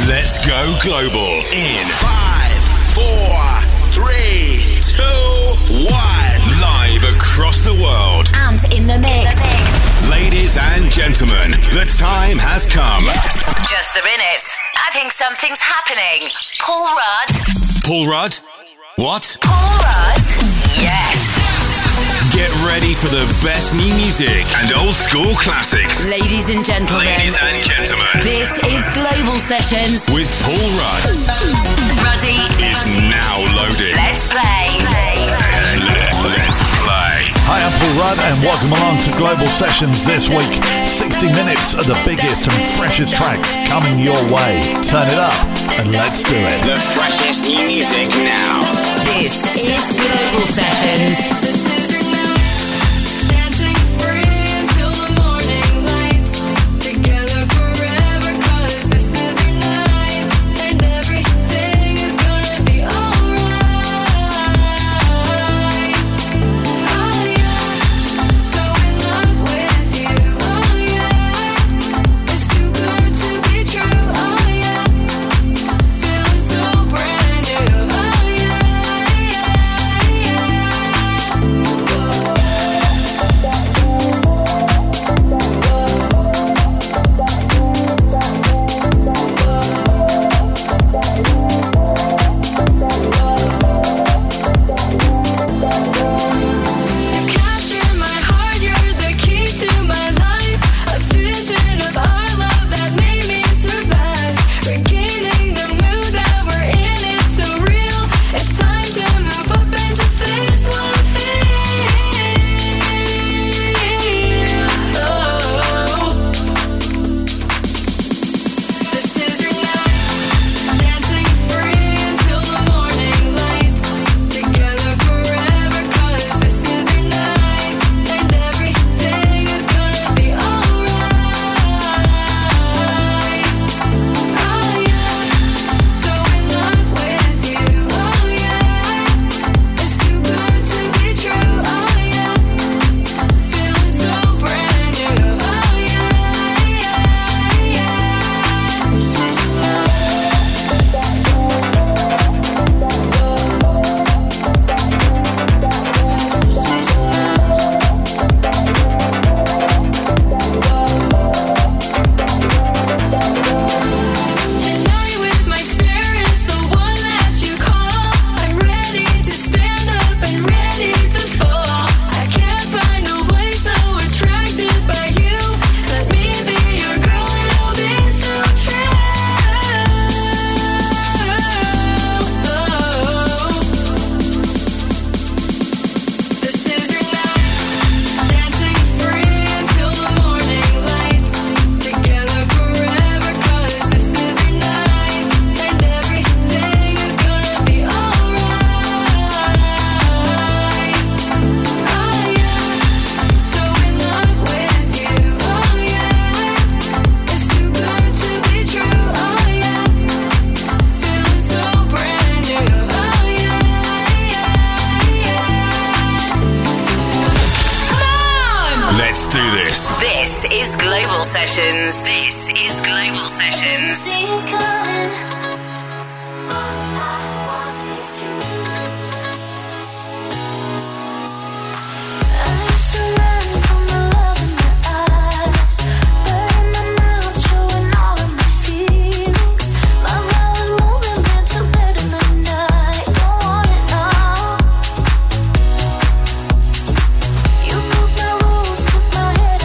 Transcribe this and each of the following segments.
Let's go global in 5, 4, 3, 2, 1. Live across the world and in the mix. Ladies and gentlemen, the time has come. Just a minute. I think something's happening. Paul Rudd. Paul Rudd? What? Paul Rudd? Yes. Get ready for the best new music and old school classics. Ladies and gentlemen. This is Global Sessions with Paul Rudd. Ruddy is now loaded. Let's play. Let's play. Hi, I'm Paul Rudd and welcome along to Global Sessions this week. 60 minutes of the biggest and freshest tracks coming your way. Turn it up and let's do it. The freshest new music now. This is Global Sessions.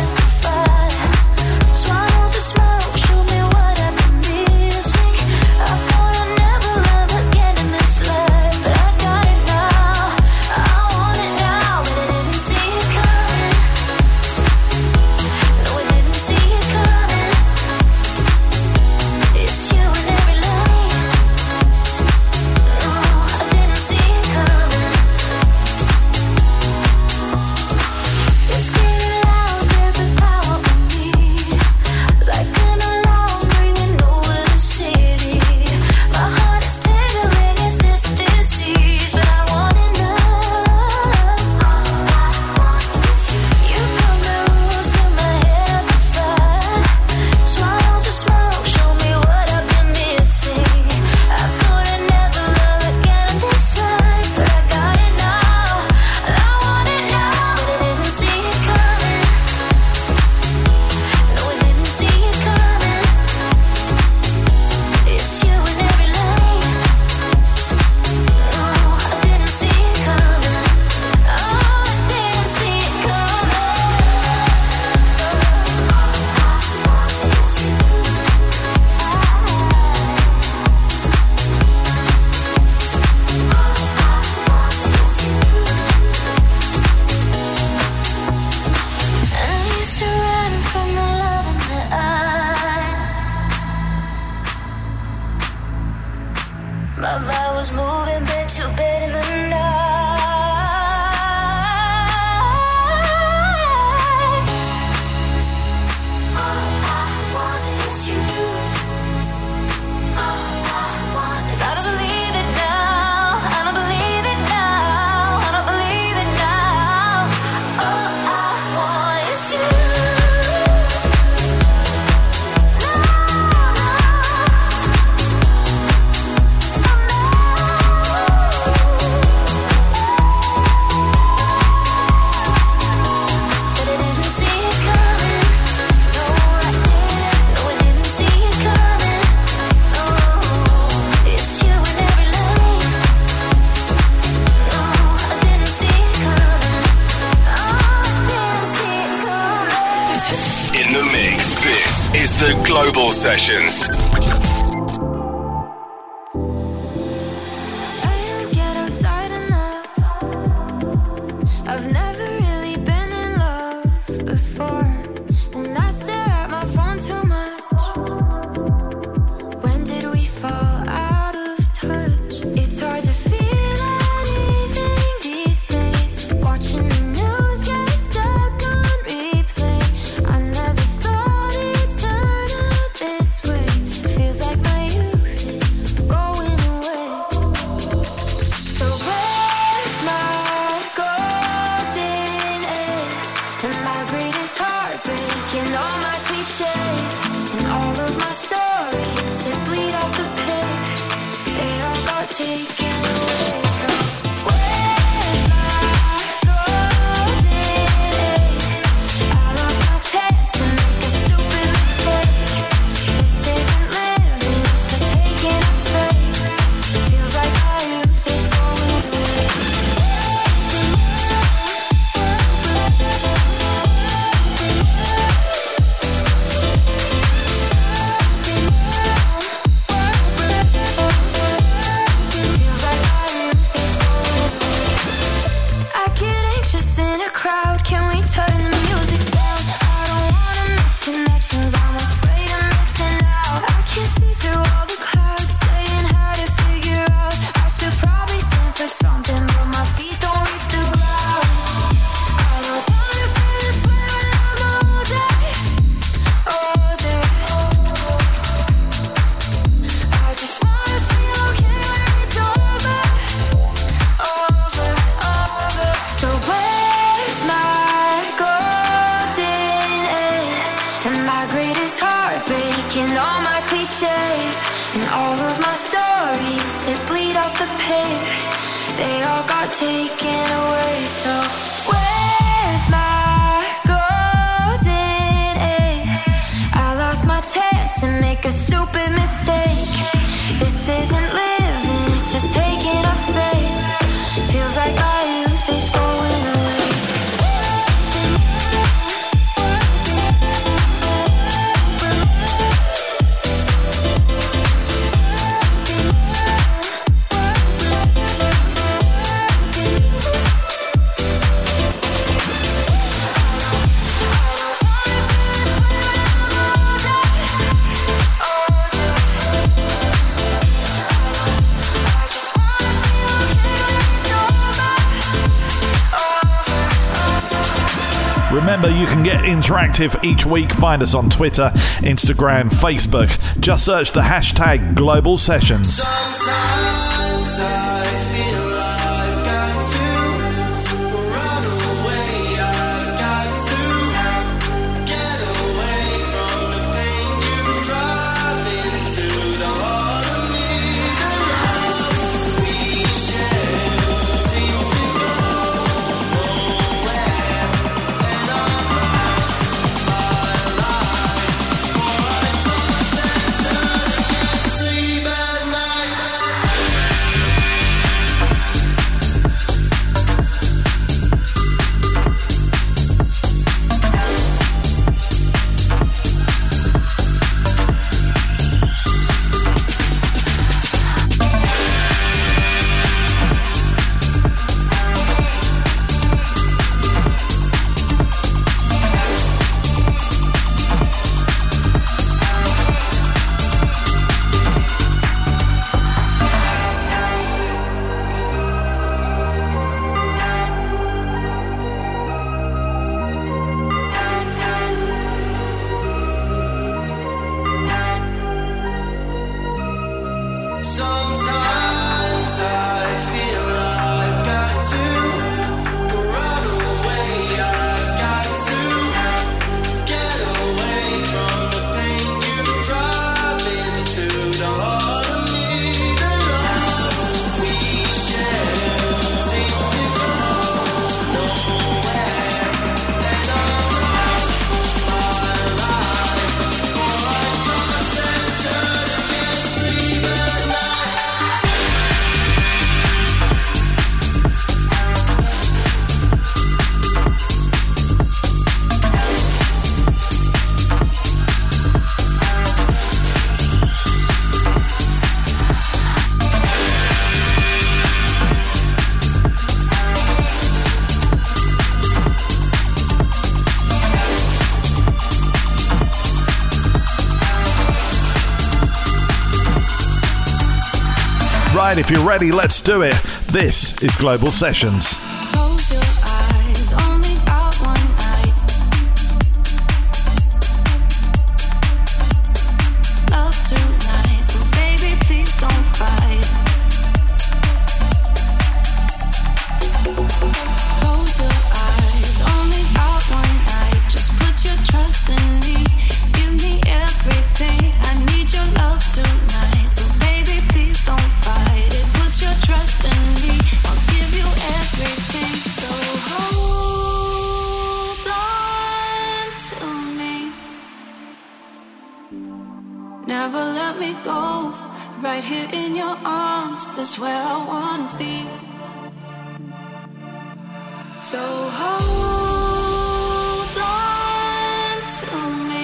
Smoke, show me what I've been missing. My vibe was moving bed to bed in the night. The Global Sessions. Remember, you can get interactive each week. Find us on Twitter, Instagram, Facebook. Just search the hashtag Global Sessions. Sometimes I feel I've got to run away. I've got to get away from the pain you drive into the heart of me. The love we share seems to go nowhere, and I've lost my life, for I toss and turn and can't sleep at night. Right, if you're ready, let's do it. This is Global Sessions. Close your eyes, only got one night. Love tonight, so baby, please don't fight. Close your eyes, only got one night. Just put your trust in me. Give me everything. I need your love tonight, so baby, please don't fight it. Put your trust in me. I'll give you everything. So hold on to me. Never let me go. Right here in your arms, that's where I wanna be. So hold on to me.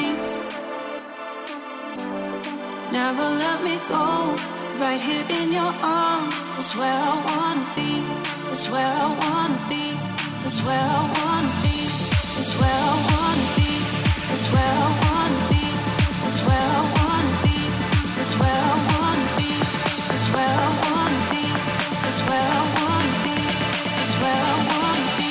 Never let me go. Right here in your arms, that's where I wanna be. That's where I wanna be. That's where I wanna be. That's where I wanna be. That's where I wanna be. That's where I wanna be. That's where I wanna be. That's where I wanna be. That's where I wanna be. That's where I wanna be.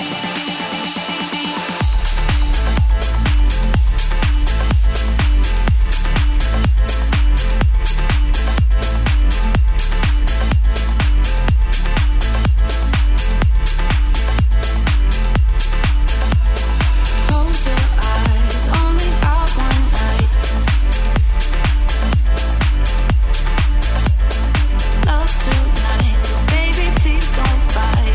Close your eyes, only got one night. Love tonight, so baby, please don't fight.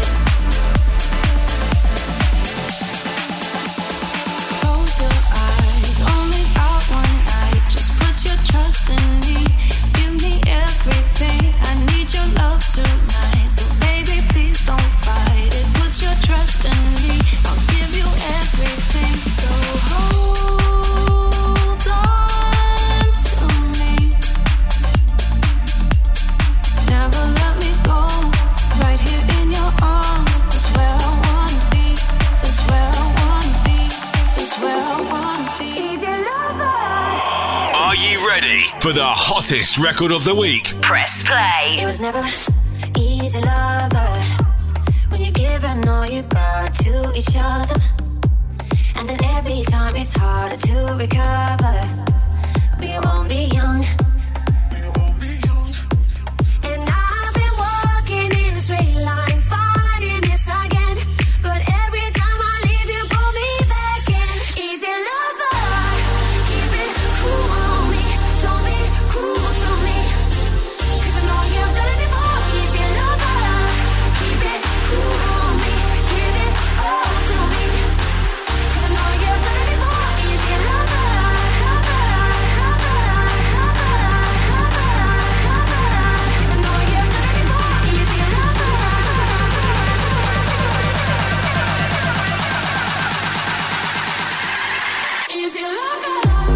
Close your eyes, only got one night. Just put your trust in me. Give me everything. I need your love tonight, so baby, please don't fight it. Put your trust in me. I'll give you everything. So hold on to me. Never let me go. Right here in your arms, that's where I wanna be. That's where I wanna be. That's where I wanna be. Are you ready for the hottest record of the week? Press play. It was never easy, lover, when you've given all you've got to each other, and then every time it's harder to recover. We won't be young, and I've been walking in a straight line, fighting this again, but every time I leave you pull me back in. Easy, lover, keep it cool on me, don't be cruel to me, 'cause I know you've done it before. Easy, lover, keep it cool on me, give it all to me, 'cause I know you've done it before. Easy, lover, lover, lover, lover, lover, lover, 'cause I know you've done it before. Easy, lover. Easy, lover.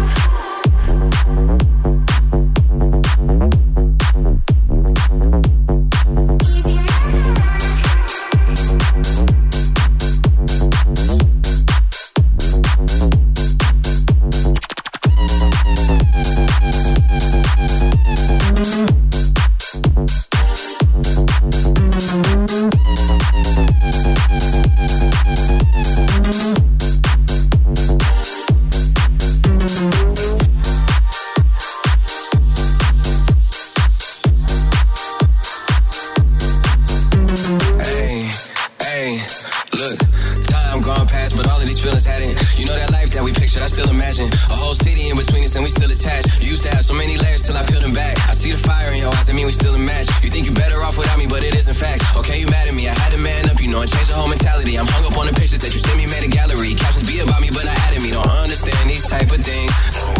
Hey, hey, look, time gone past, but all of these feelings hadn't. You know that life that we pictured, I still imagine. A whole city in between us and we still attached. You used to have so many layers till I peeled them back. I see the fire in your eyes, I mean we still a match. You think you're better off without me, but it isn't facts. Okay, you mad at me, I had to man up, you know, and change the whole mentality. I'm hung up on the pictures that you sent me, made a gallery. Captions be about me, but not added me. Don't understand these type of things.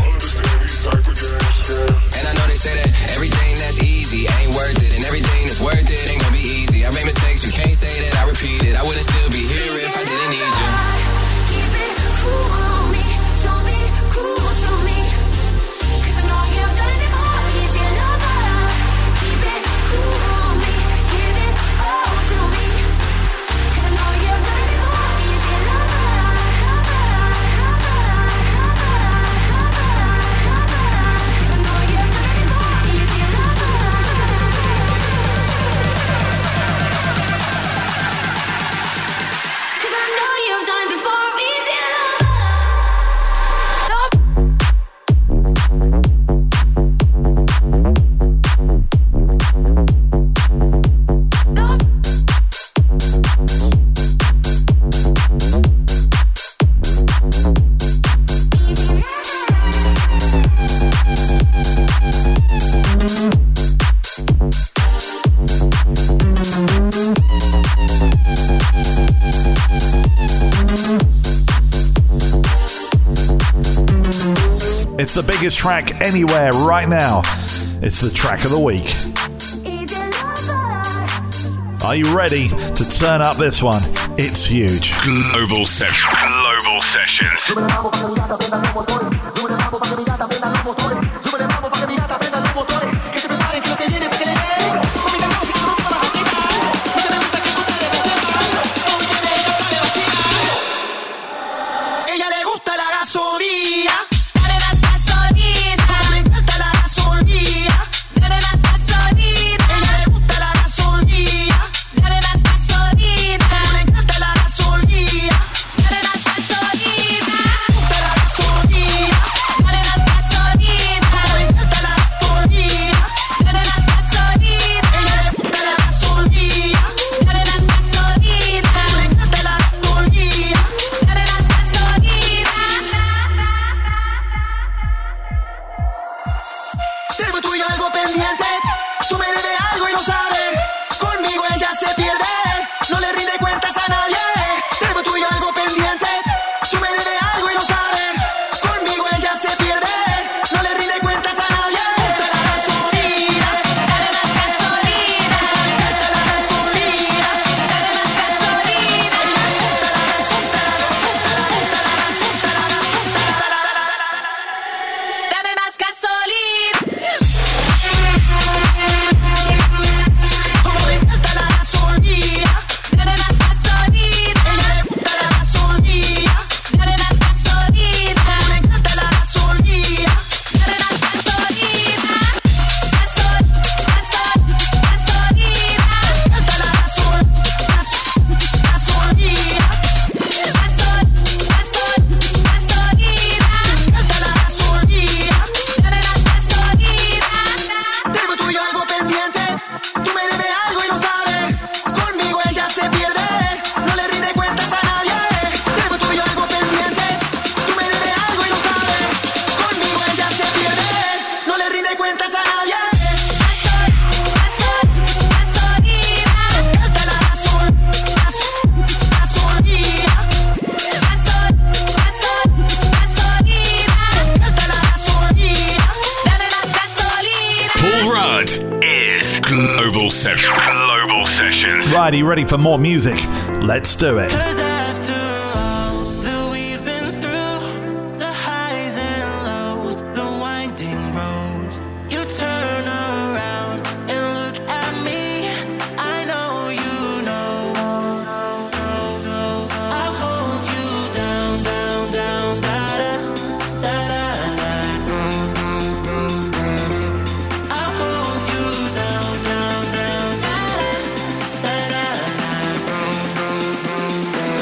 And I know they say that everything that's easy ain't worth it, and everything that's worth it ain't gonna be easy. I made mistakes, you can't say that I repeat it. I wouldn't still be here if I didn't need you. Keep it cool on me, don't be cruel to me, 'cause I know you've done it before. Easy, lover, keep it cool on me, give it all to me, 'cause I know you've done it before. Easy, lover, lover, lover, lover, lover, lover, 'cause I know you've done it before. Easy, lover. It's the biggest track anywhere right now. It's the track of the week. Are you ready to turn up this one? It's huge. Global Sessions. Global Sessions. Ella le gusta la gasolina. Dame más gasolina. Me encanta la gasolina. Dame más gasolina. Ella le gusta la gasolina. Dame más gasolina. Me encanta la gasolina. Dame más gasolina. Me gusta la gasolina. Dame más gasolina. Me encanta la gasolina. Dame más gasolina. Ella le gusta la gasolina. Dame más gasolina. Me encanta la gasolina. Dame más gasolina. Tenemos tú y yo algo pendiente. Tú me debes algo y lo sabes. Conmigo ella se pierde. No le rinde cuentas a nadie. Tenemos tú y yo algo pendiente. Tú me debes algo y lo sabes. Conmigo ella se pierde. No le rinde cuentas a nadie. Me gusta la gasolina. Dame más gasolina. Me encanta la gasolina. Dame más gasolina. Dame más gasolina. Como me encanta la gasolina. Dame más gasolina. Ella le gusta la gasolina. Dame más gasolina. Me encanta la gasolina. Dame más gasolina. Gasolina. Me encanta la gasolina. Gasolina. Me encanta la gasolina. Dame más gasolina. Tenemos tú y yo algo pendiente. Tú me debes algo y lo sabes. Conmigo ella se pierde. No le rinde cuentas a nadie. Tenemos tú y yo algo pendiente. Tú me debes algo y lo sabes. Conmigo ella se pierde. No le rinde cuentas a nadie. Gasolina. Me encanta la gasolina. Gasolina. Me encanta la gasolina. Dame más gasolina. Paul Rudd is Global Sessions. Global Sessions. Right, are you ready for more music? Let's do it. Cause after all that we've been through, the highs and lows, the winding roads, you turn around and look at me. I know you know. I'll hold you down, down, down, da da da da da. I'll hold you down, down, down, da da da da.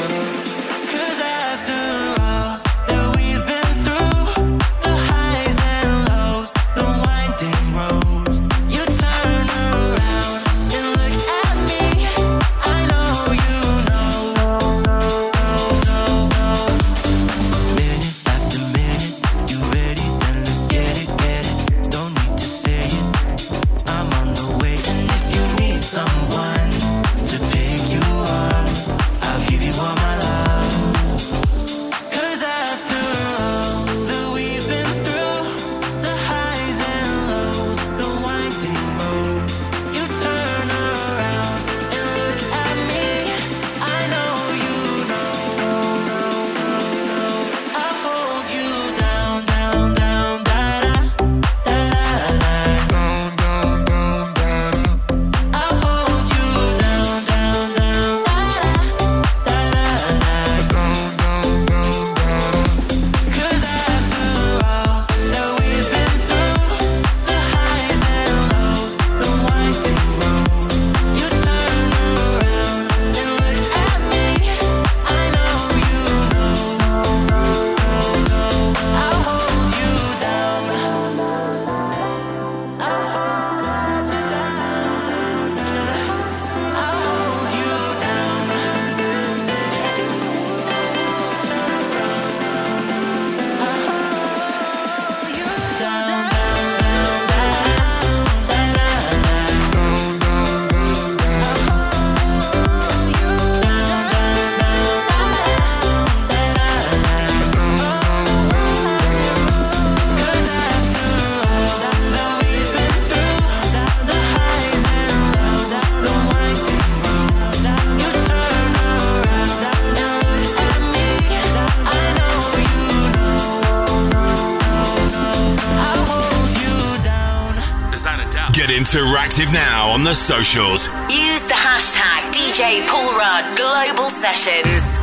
Get interactive now on the socials. Use the hashtag DJ Paul Rudd Global Sessions.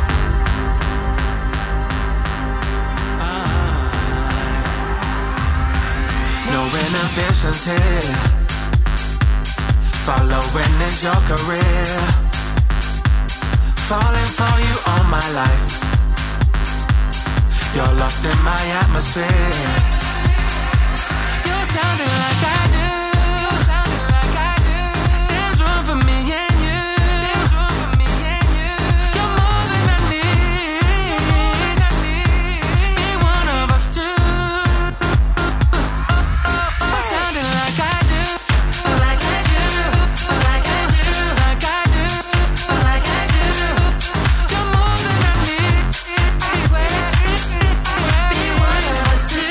No inhibitions here. Following is your career. Falling for you all my life. You're lost in my atmosphere. You're sounding like I do. You're sounding like I do. There's room for me and you. There's room for me and you. You're more than I need. Be one of us too. You're sounding like I do. Like I do. Like I do. Like I do. Like I do. You're more than I need. I swear. Be one of us too.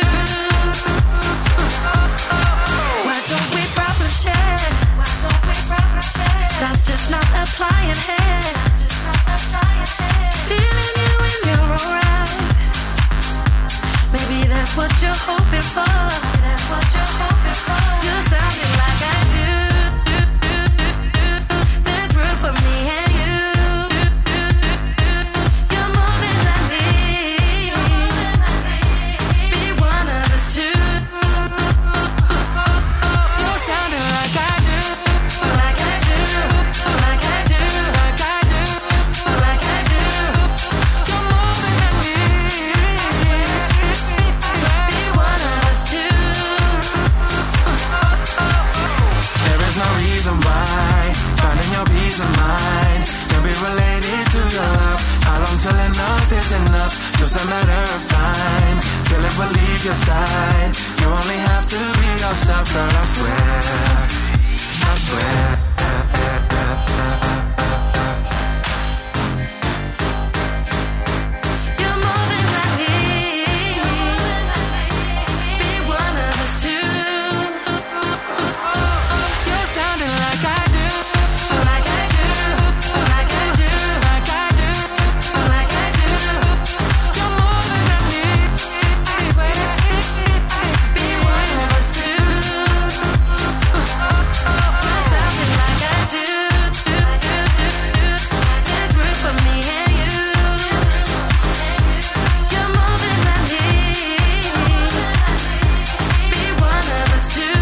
Why don't we proper share? Why don't we proper share? That's just not applying here. Feeling you when you're around. Maybe that's what you're hoping for. That's what you're hoping for. You're sounding like I do. There's room for me and you. You're more than I need. Be one of us too. You're sounding like I do. Like I do. Like I do. Like I do. Like I do. You're more than I need. Be one of us too. There is no reason why. Finding your peace of mind. Can be related to your love. How long till enough is enough? Just a matter of time. Till it will leave your side. You only have to be yourself, girl, I swear. I swear. You're more than I need. Be one of us too. You're sounding like I do. Like I do. Like I do. Like I do. Like I do. You're more than I need. I swear. Be one of us too. You're sounding like I do. There's room for me and you. You're more than I need. Be one of us too.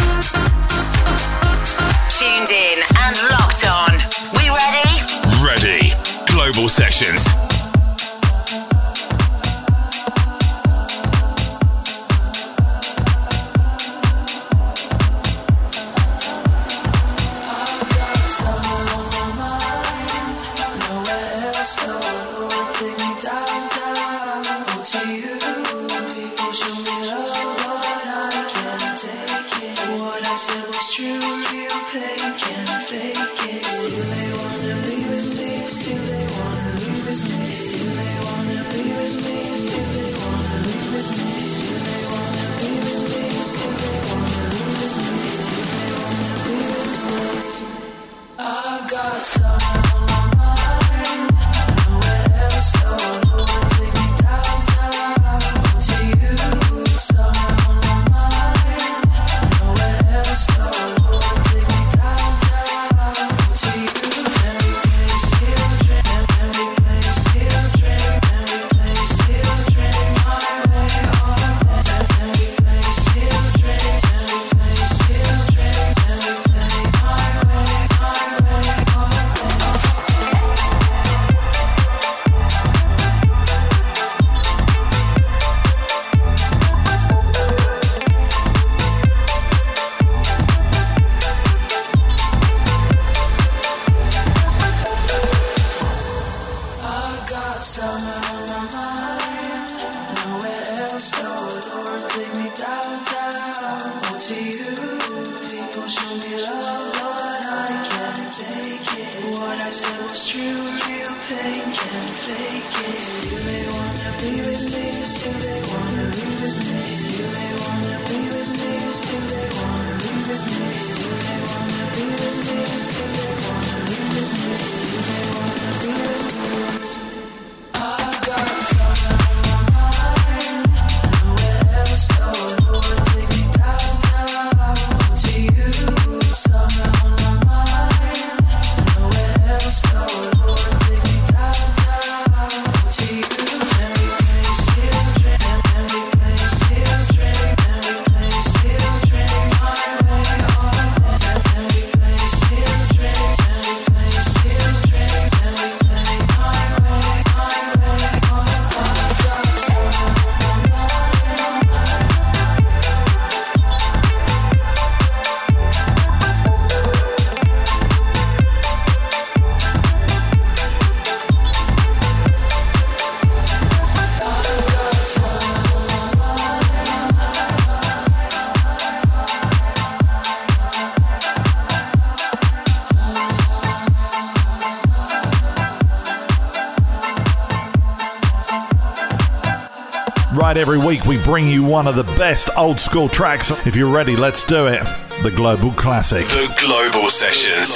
Tuned in and locked on. We ready? Ready. Global Sessions. You right, every week we bring you one of the best old school tracks. If you're ready, let's do it. The Global Classic. The Global Sessions.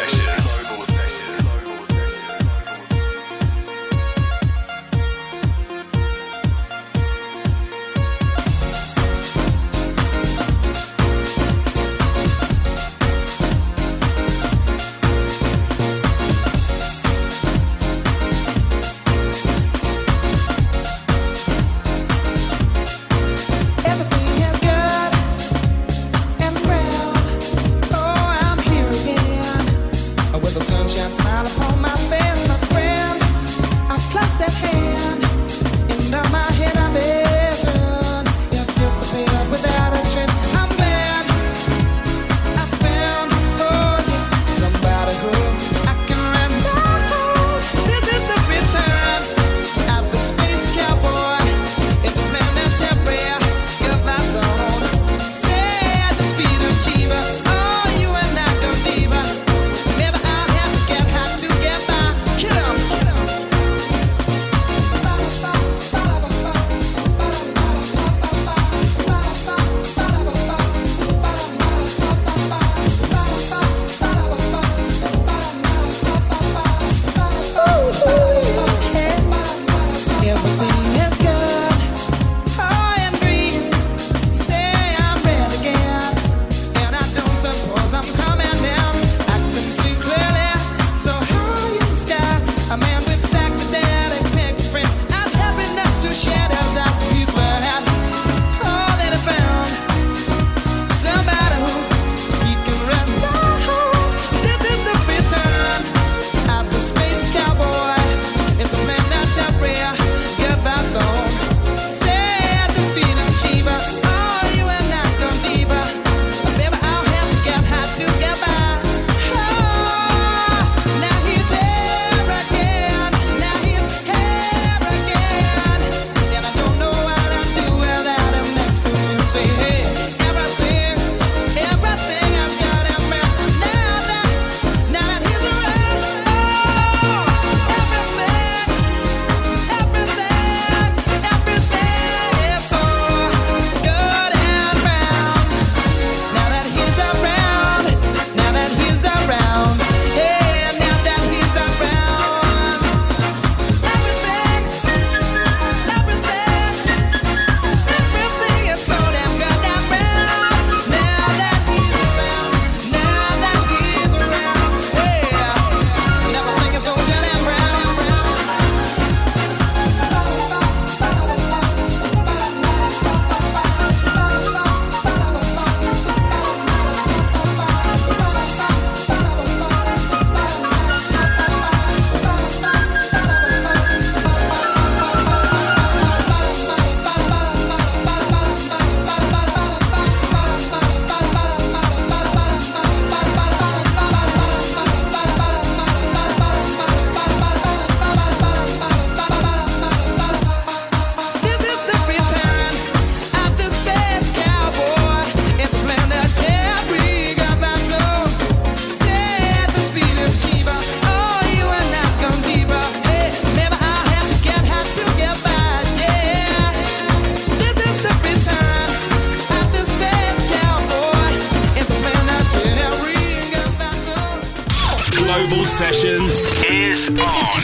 Global Sessions is on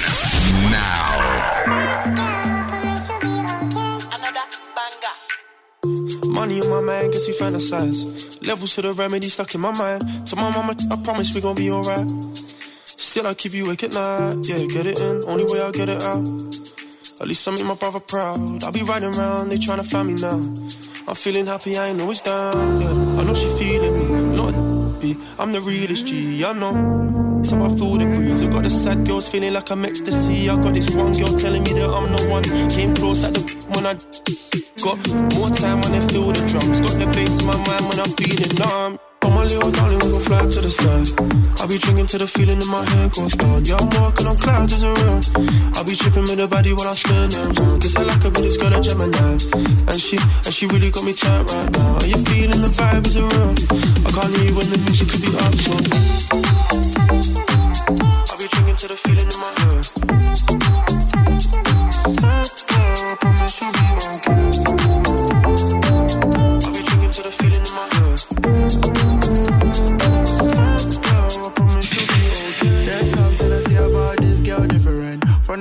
now. Money on my mind, guess we fantasize. Levels to the remedy stuck in my mind. To my mama, I promise we gon' be alright. Still, I keep you awake at night. Yeah, get it in, only way I'll get it out. At least I make my brother proud. I'll be riding around, they tryna find me now. I'm feeling happy, I ain't always down. Yeah, I know she feeling me, not a B. I'm the realest G, I know. So I feel the breeze. I got the sad girls feeling like I'm ecstasy. I got this one girl telling me that I'm the one. Came close at the when I got more time when I feel the drums. Got the bass in my mind when I'm feeling numb. Oh my little darling, we gon' fly up to the sky. I'll be drinking till the feeling in my head goes down. Yeah, I'm walking on clouds as around. I'll be tripping with the body while I spin around. Guess I like her, but this girl a Gemini. And she really got me tight right now. Are you feeling the vibe is around? I can't hear you when the music could be up, so I'll be drinking till the feeling in my head. Sad girl, promise you'll be okay.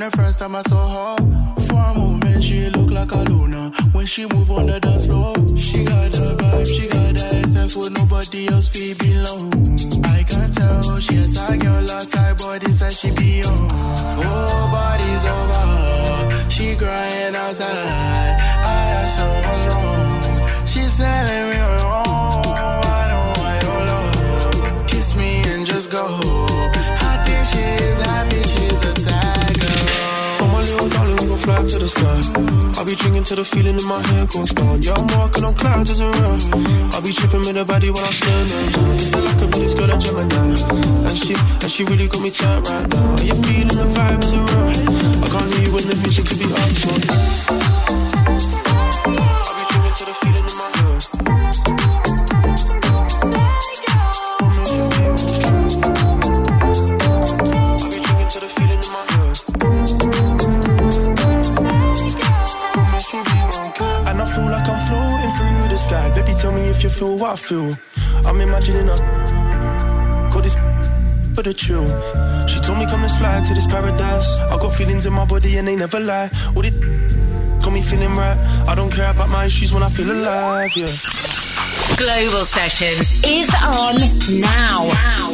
the first time I saw her. For a moment she looked like a Luna. When she move on the dance floor, she got the vibe, she got the essence with nobody else feel belong. I can tell she has a girl outside, but inside she be on. Oh, body's over her, she crying outside. I asked her what's wrong, she's telling me alone. I don't love. Kiss me and just go. I think she's happy, she's a sad girl. Oh my little darling, we gon' fly to the sky. I'll be drinking till the feeling in my head goes down. Yeah, I'm walking on clouds as a real. I'll be tripping with her body while I'm spinning. Guess I like her, but this girl a Gemini. And she really got me tight right now. Are you feeling the vibe as a real? I can't hear you when the music could be up, so I'll be drinking till the feeling in my head. Sky. Baby, tell me if you feel what I feel. I'm imagining us got this for the chill. She told me come let's fly to this paradise. I got feelings in my body and they never lie. All this got me feeling right. I don't care about my issues when I feel alive, yeah. Global Sessions is on now.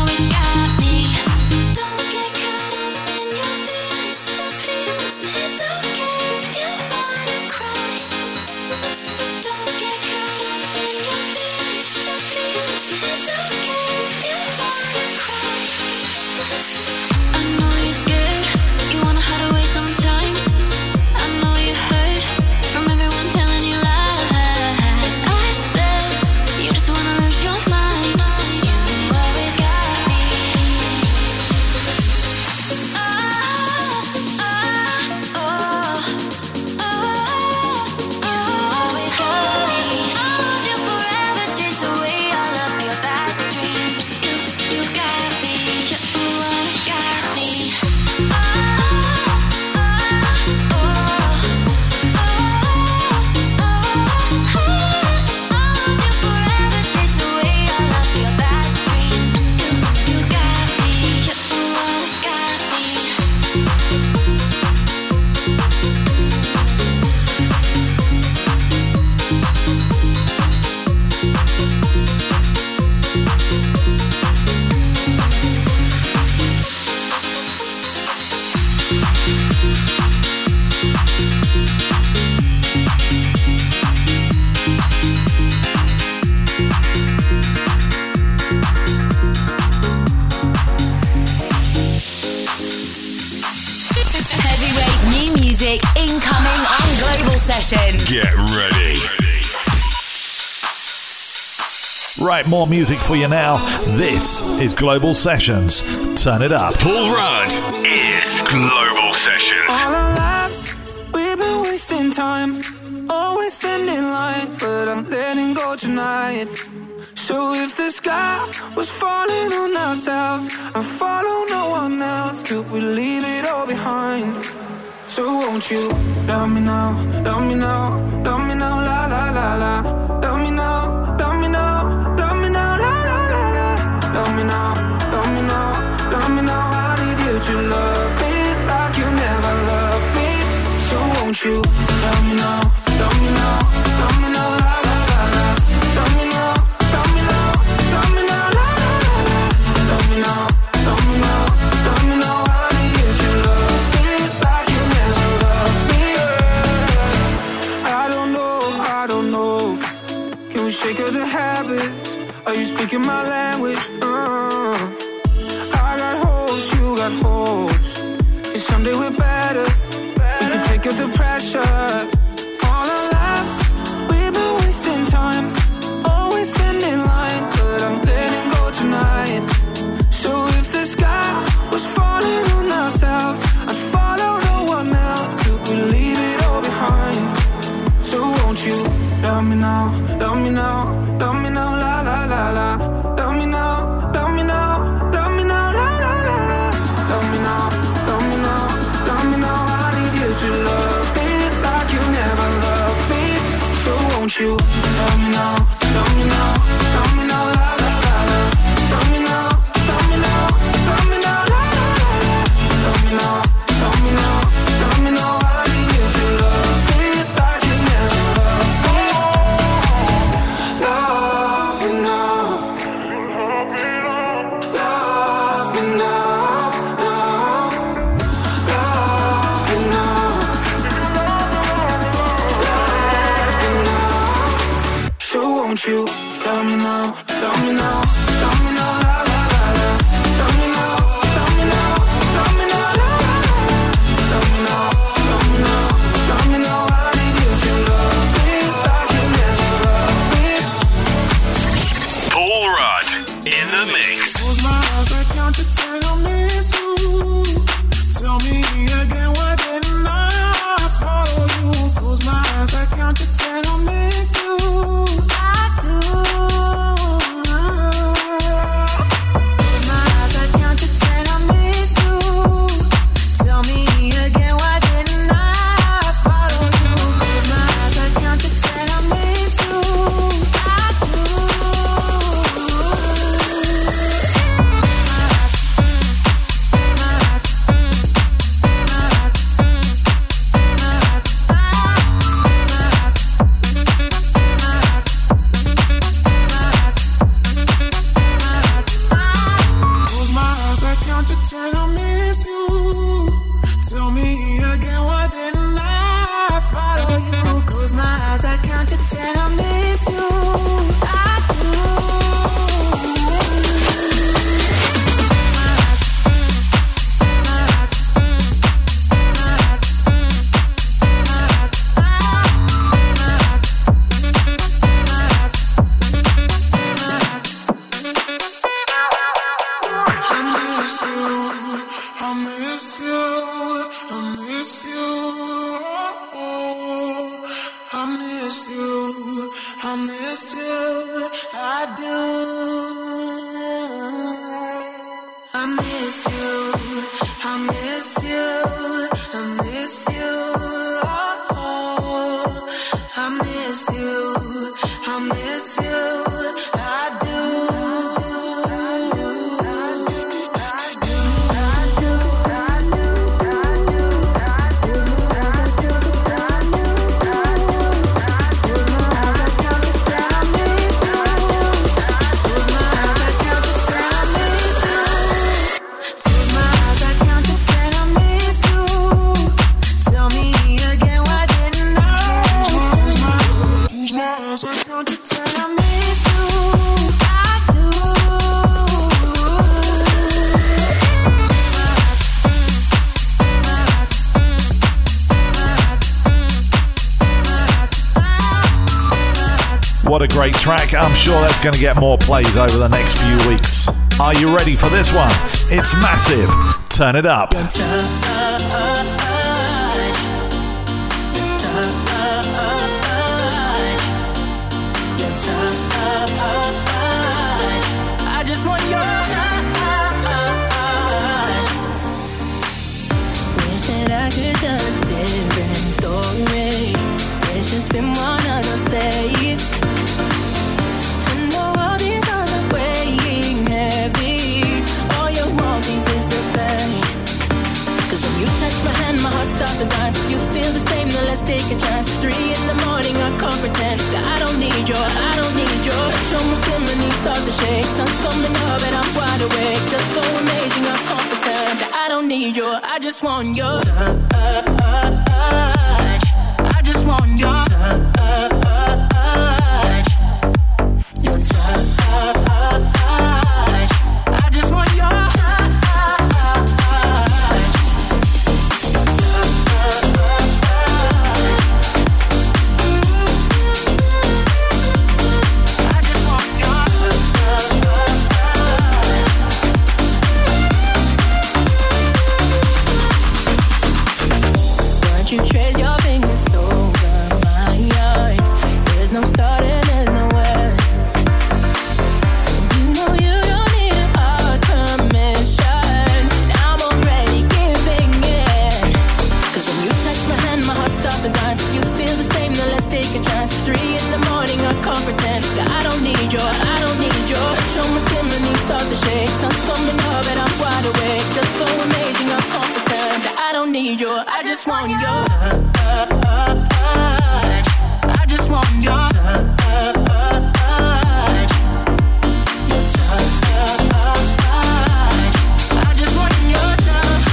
It's Coming on Global Sessions. Get ready. Right, more music for you now. This is Global Sessions. Turn it up. Paul Rudd is Global Sessions. All our lives, we've been wasting time, always standing in line, but I'm letting go tonight. So if the sky was falling on ourselves and follow no one else, could we leave it all behind? So won't you love me now, love me now, love me now, la la la la. Love me now, love me now, love me now, la la la la. Love me now, love me now, love me now. I need you to love me like you never loved me. So won't you love me now, love me now, love me now, la la la la. Love me now, love me now, love me now, la la la la. Love me now, love me now, love me now. I need you to love me like you never loved me. I don't know. Can we shake of the habits? Are you speaking my language? I got hopes, you got hopes. 'Cause someday we're better. We can take up the pressure. All our lives, we've been wasting time, always standing in line, but I'm letting go tonight. So if the sky was falling on ourselves, I'd follow no one else. Could we leave it all behind? So won't you love me now, love me now, love me now, la la la la. Love me now, love me now, love me now, la la la la. Love me now, love me now, love me now. I need you to love me like you never loved me. So won't you love me now, love me now, love me now, la la la la. Love me now, love me now, love me now, la la la la. Love me now, love me now, love me now. I need you to love me like you never loved me. Love me now, love me now, love me now, love me now. So won't you love me now, love me now, love me now, la la la la. Love me now, love me now, love me now, la la la la. Love me now, love me now, love me now. I need you to love me like you never loved me. Paul Rudd in the mix. Close my eyes, I count to 10, I'll miss you. Tell me again, why didn't I follow you? Close my eyes, I count to 10, I'll miss you. I do. Close my eyes, I count to 10, I'll miss you. Tell me again, why didn't I follow you? Close my eyes, I count to 10, I'll miss you. I do. Close my eyes, I count to 10, I'll miss you. Tell me again, why didn't I follow you? Close my eyes, I count to 10, I'll miss you. I do. I miss you, I miss you, I miss you. Oh, I miss you, I miss you, I do. I miss you, I miss you, I miss you. Oh, I miss you, I miss you, I do. Close my what a great track. I'm sure that's going to get more plays over the next few weeks. Are you ready for this one? It's massive. Turn it up. I just want your touch. Wish that I could tell a different story. It's just been one of those days. And all of these thoughts are weighing heavy. All you want is the pain. Cause when you touch my hand, my heart starts to dance. If you feel the same, then let's take a chance. 3 in the morning, I can't pretend that I don't need you. Show my skin when you start to shake. Sun's coming up and I'm wide awake. Just so amazing, I can't pretend that I don't need you. I just want your touch. I just want your touch. Your touch. I just want your touch. You trace your fingers over my yard. There's no starting, there's no end. You know you don't need to ask permission. I'm already giving in. Cause when you touch my hand, my heart starts to dance. If you feel the same, then let's take a chance. 3 in the morning, I can't pretend that I don't need you. Show my skin when you start to shake. Sun's coming up and I'm wide awake. Just so amazing, I can't pretend that I don't need you. I just want your touch. I just want your touch. Your touch. I just want your touch.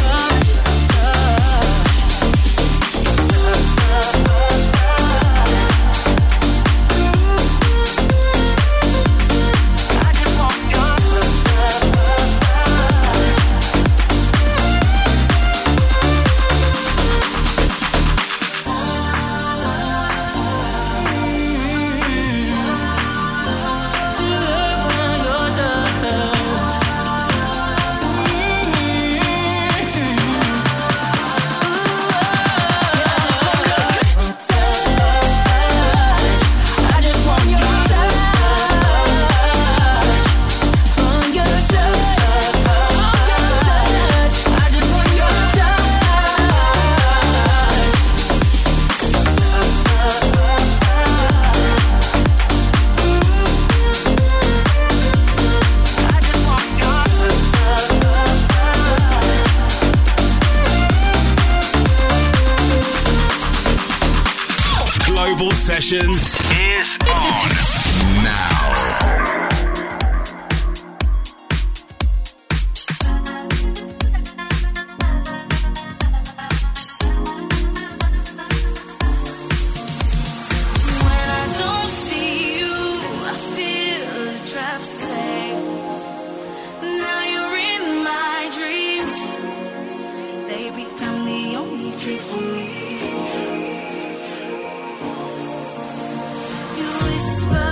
I just want your Sessions is on now. When I don't see you, I feel the traps play. Now you're in my dreams. They become the only dream for me. You whisper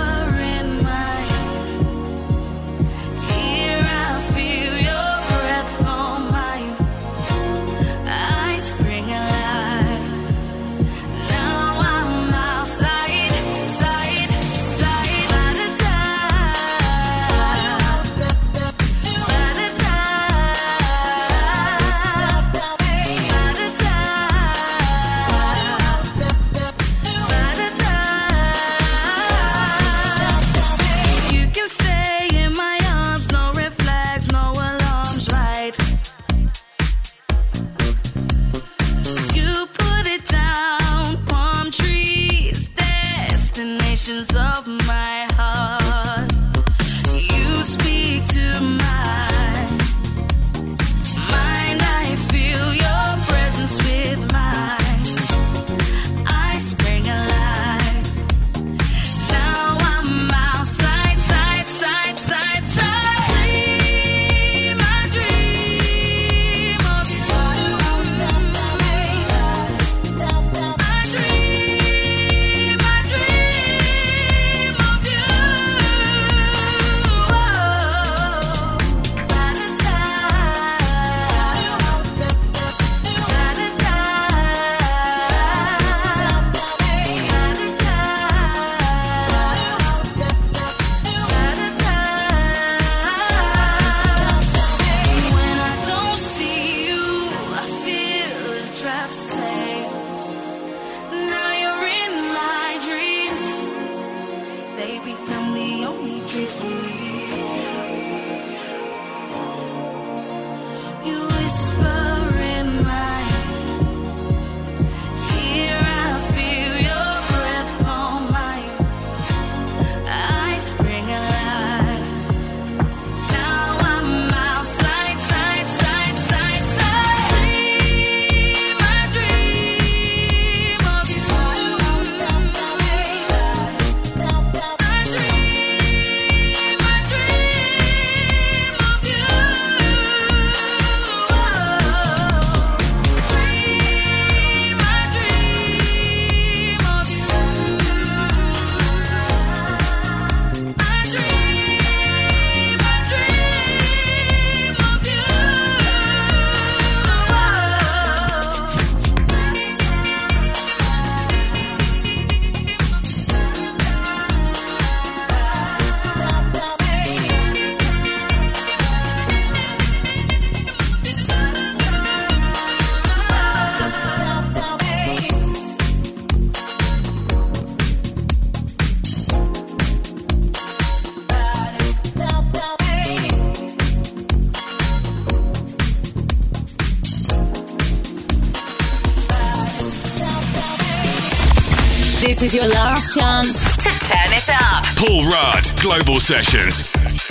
This is your last chance to turn it up. Paul Rudd, Global Sessions.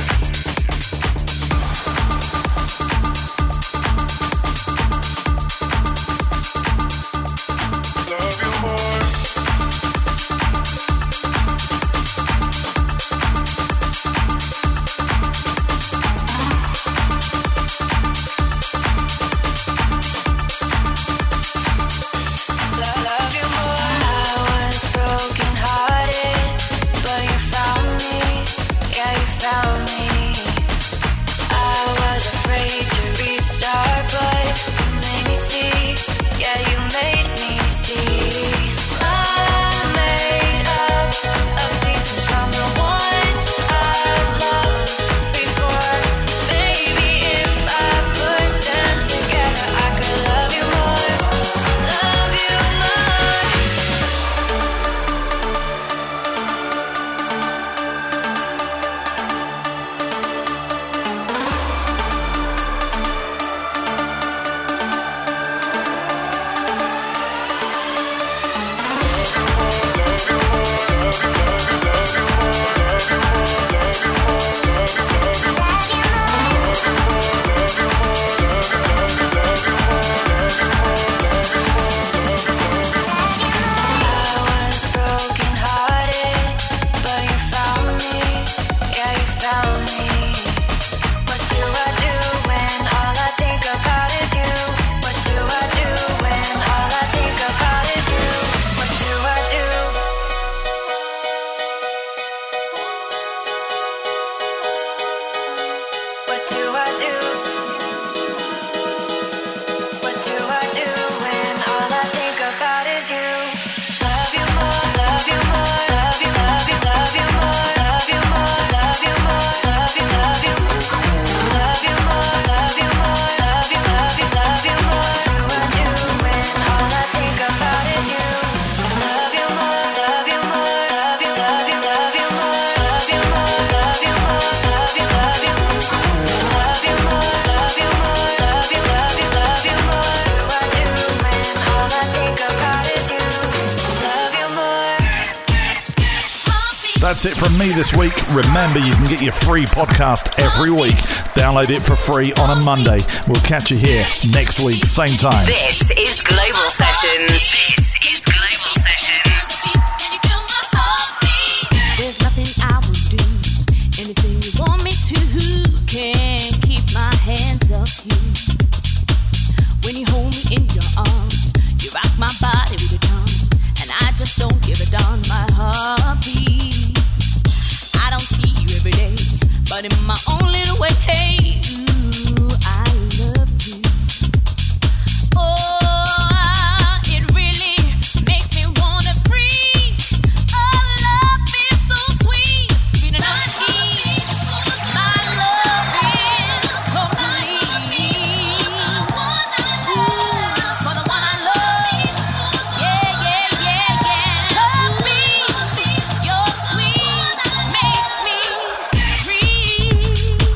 That's it from me this week. Remember, you can get your free podcast every week. Download it for free on a Monday. We'll catch you here next week, same time. This is Global Sessions. This is Global Sessions. There's nothing I will do, anything you want me to. Can't keep my hands off you. When you hold me in your arms, you rock my body with your tongue, and I just don't give a darn. My heartbeat, I don't see you every day, but in my own little way, hey, ooh, I love you. Oh, it really makes me wanna freak. Oh, love is so sweet, sweet and honey. My love is complete. Ooh, for the one I love. Yeah, yeah, yeah, yeah. Love me, your sweet makes me free.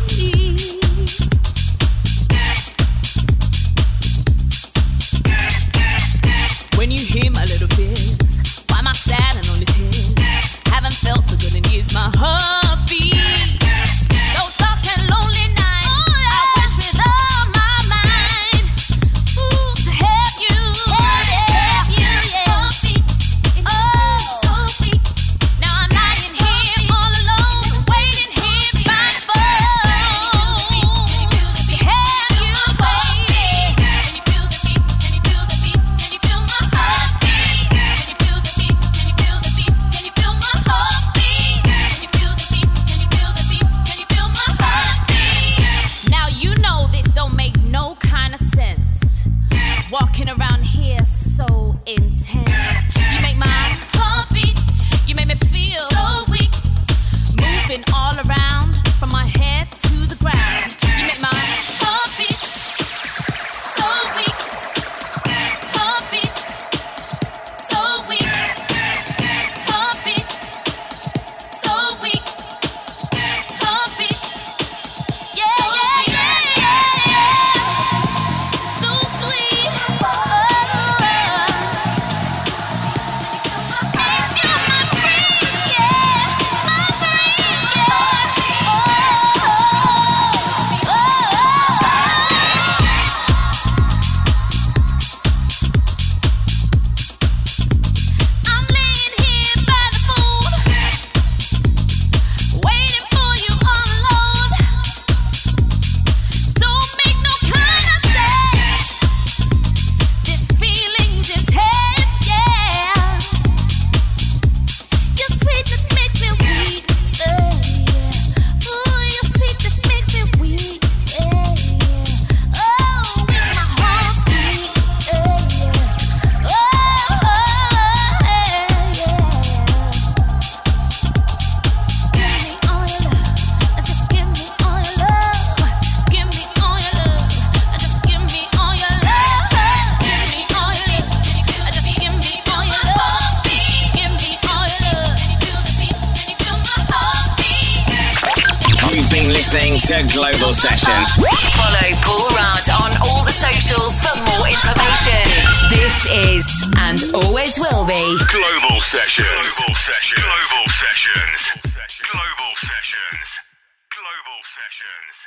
to Global Sessions. Follow Paul Rudd on all the socials for more information. This is and always will be Global Sessions. Global Sessions. Global Sessions. Global Sessions. Global Sessions.